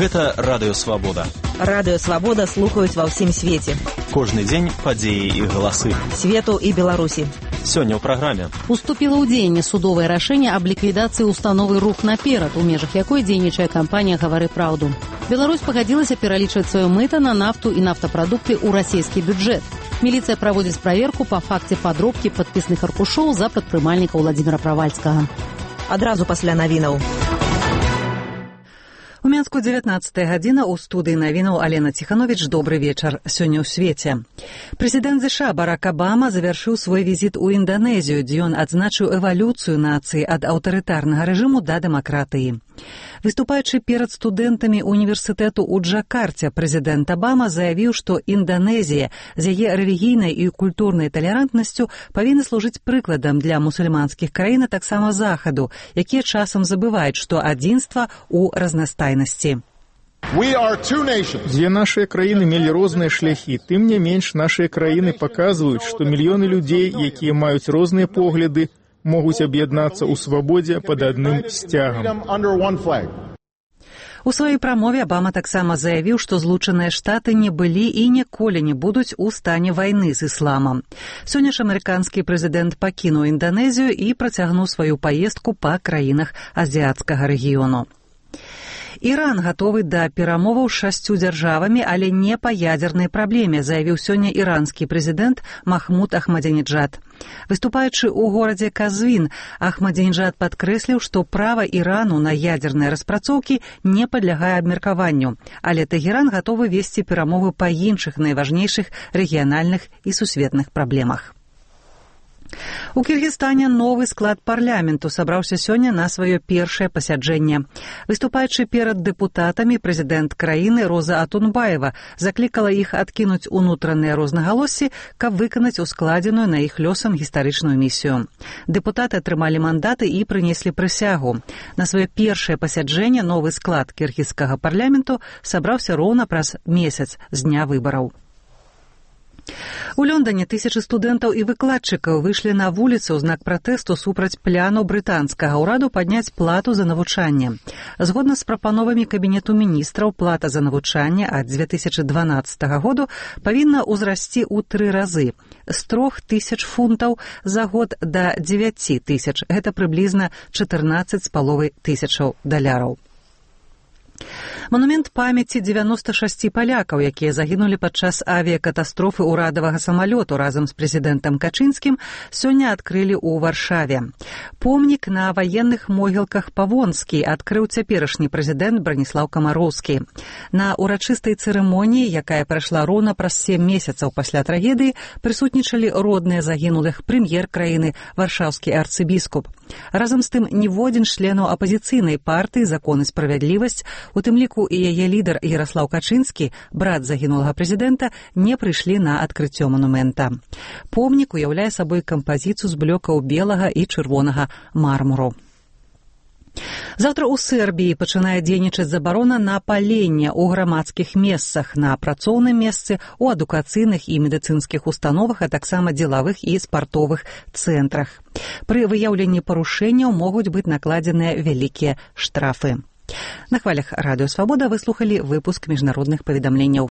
Гэта Радыё Свабода. Радыё Свабода слухаюць ва ўсім свеце. Кожны дзень падзеі і галасы. Свету і Беларусі. Сёння ў праграме. Уступіла ў дзеянне судовае рашэнне аб ліквідацыі установы «Рух наперад», у межах якой дзейнічае кампанія «Гавары праўду». Беларусь пагадзілася пералічваць сваё мыта на нафту і нафтапрадукты ў расійскі бюджэт. Міліцыя праводзіць праверку па факце падробкі падпісных аркушоў за прадпрымальніка Владзіміра Правальскага. Адразу пасля навінаў. У Мінску 19 гадзіна, у студыі навінаў Алена Ціхановіч. Добры вечар. Сёння ў свеце. Прэзідэнт ЗША Барак Абама завяршыў свой візіт у Інданезію, дзе ён адзначыў эвалюцыю нацыі ад аўтарытарнага рэжыму да дэмакратыі. Выступаючы перад студэнтамі універсітэту ў Джакарце, прэзідэнт Абама заявіў, што Інданезія з яе рэлігійнай і культурнай талерантнасцю павінна служыць прыкладам для мусульманскіх краін, а таксама захаду, якія часам забываюць, што адзінства ў разнастайнасці. Дзве нашыя краіны мелі розныя шляхі, тым не менш нашыя краіны паказваюць, што мільёны людзей, якія маюць розныя погляды, могуць аб'яднацца ў свабодзе пад адным сцягам. У сваёй прамове Абама таксама заявіў, што Злучаныя Штаты не былі і ніколі не будуць у стане вайны з ісламам. Сёння ж амерыканскі прэзідэнт пакінуў Інданезію і працягнуў сваю паездку па краінах азіяцкага рэгіёну. Іран гатовы да перамоваў з 6 дзяржавамі, але не па ядзернай праблеме, заявіў сёння іранскі прэзідэнт Махмуд Ахмадзінеджад. Выступаючы ў горадзе Казвін, Ахмадзінеджад падкрэсліў, што права Ірану на ядзерныя распрацоўкі не падлягае абмеркаванню, але Тэгеран гатовы весці перамовы па іншых найважнейшых рэгіянальных і сусветных праблемах. У Кіргізстане новы склад парламенту сабраўся сёння на сваё першае пасяджэнне. Выступаючы перад дэпутатамі, прэзідэнт краіны Роза Атунбаева заклікала іх адкінуць унутраныя рознагалоссі, каб выканаць ускладзеную на іх лёсам гістарычную місію. Дэпутаты атрымалі мандаты і прынеслі прысягу. На сваё першае пасяджэнне новы склад кіргізскага парламенту сабраўся роўна праз месяц з дня выбараў. У Лондоне тысячы студэнтаў і выкладчыкаў выйшлі на вуліцы ў знак пратэсту супраць пляну брытанскага ўраду падняць плату за навучанне. Згодна з прапановамі Кабінету міністраў, плата за навучанне ад 2012 году павінна ўзрасці ў 3 разы – з 3000 фунтаў за год да 9000. Гэта прыблізна 14,5 тысячаў даляраў. Манумент памяці 96 палякаў, якія загінулі падчас авіякатастрофы ўрадавага самалёту разам з прэзідэнтам Качынскім, сёння адкрылі ў Варшаве. Помнік на ваенных могілках Павонскі адкрыў цяперашні прэзідэнт Браніслаў Камароўскі. На урачыстай цырымоніі, якая прайшла роўна праз 7 месяцаў пасля трагедыі, прысутнічалі родныя загінулых, прэм'ер краіны, варшаўскі арцыбіскуп. Разам з тым, ніводзін з членаў апазіцыйнай партыі «Закон і справядлівасць», у тым ліку і яе лідар Яраслаў Качынскі, брат загінулага прэзідэнта, не прыйшлі на адкрыццё манумента. Помнік уяўляе сабой кампазіцыю з блёкаў белага і чырвонага мармуру. Заўтра ў Сербіі пачынае дзейнічаць забарона на паленне ў грамадскіх месцах, на працоўным месцы, у адукацыйных і медыцынскіх установах, а таксама дзелавых і спартовых цэнтрах. Пры выяўленні парушэнняў могуць быць накладзеныя вялікія штрафы. На хвалях Радыё Свабода вы слухалі выпуск міжнародных паведамленняў.